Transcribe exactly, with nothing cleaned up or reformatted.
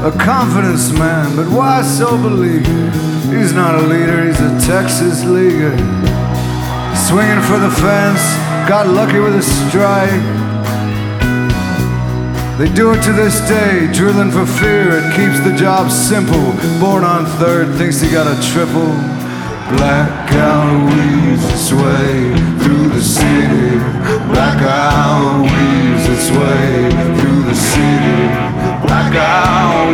a confidence man, but why so beleaguered? He's not a leader, he's a Texas leaguer. Swinging for the fence, got lucky with a strike. They do it to this day, drilling for fear. It keeps the job simple. Born on third, thinks he got a triple. Blackout weeds its way